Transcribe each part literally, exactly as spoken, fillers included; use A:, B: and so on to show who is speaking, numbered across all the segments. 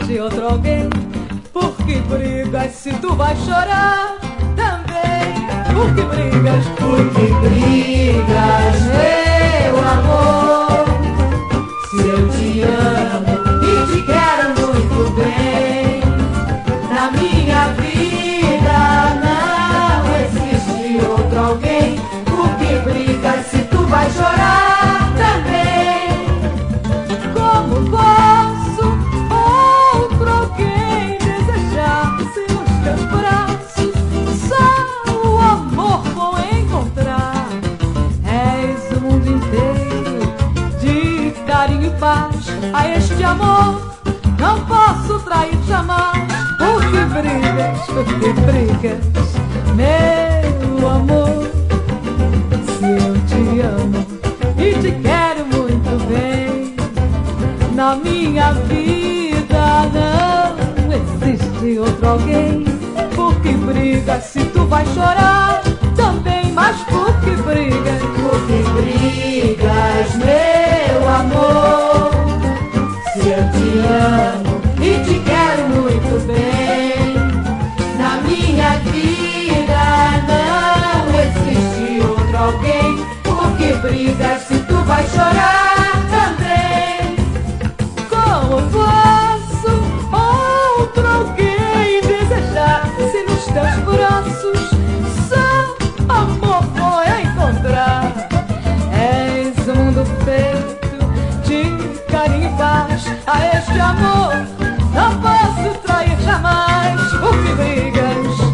A: existe outro alguém. Por que brigas se tu vai chorar também? Por que brigas?
B: Por que brigas, meu amor? Se eu te amo e te quero muito bem, na minha vida não existe outro alguém. Por que brigas se tu vai chorar também?
A: Como posso outro alguém desejar se nos teus braços só o amor vou encontrar? És o mundo inteiro de carinho e paz. A este amor não posso trair jamais. Por que brigas, por que brigas, meu amor? Se eu te amo e te quero muito bem, na minha vida não existe outro alguém. Por que brigas se tu vai chorar também? Mas por que brigas?
B: Por que brigas, meu amor? Se eu te amo e te quero muito bem, na minha vida não existe outro alguém. Por que brigas se tu vai chorar também?
A: Como posso outro alguém desejar se nos teus braços só amor vou encontrar? És um mundo feito de carinho e paz. A este amor não posso trair jamais. Por que brigas?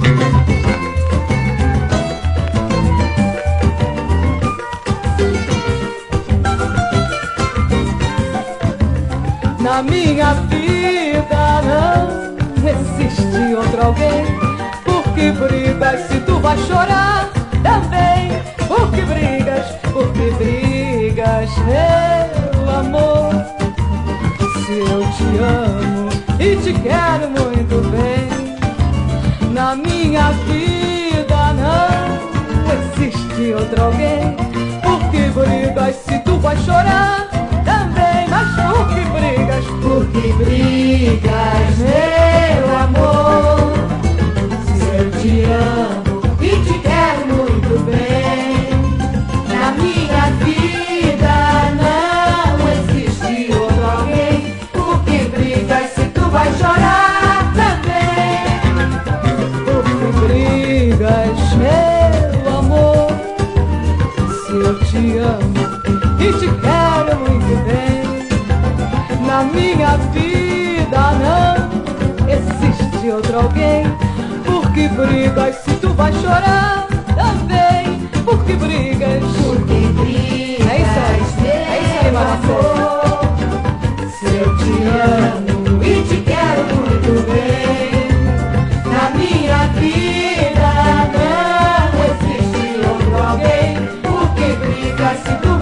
A: Na minha vida não existe outro alguém. Por que brigas se tu vai chorar também? Por que brigas, por que brigas, meu amor? Se eu te amo e te quero muito bem, na minha vida não existe outro alguém. Por que brigas se tu vai chorar também? Mas por que brigas?
B: Por que brigas, meu amor? Se eu te amo e te quero muito bem, na minha vida não existe outro alguém. Por que brigas se tu vai chorar também?
A: Por que brigas, meu amor? Se eu te amo e te quero muito bem, na minha vida não existe outro alguém. Por que brigas se tu vai chorar também? Por que brigas?
B: Por que brigas,
A: É isso aí, é isso aí,
B: meu
A: Marcelo.
B: amor? Se eu te amo e te quero muito bem, na minha vida não existe outro alguém. Por que brigas se tu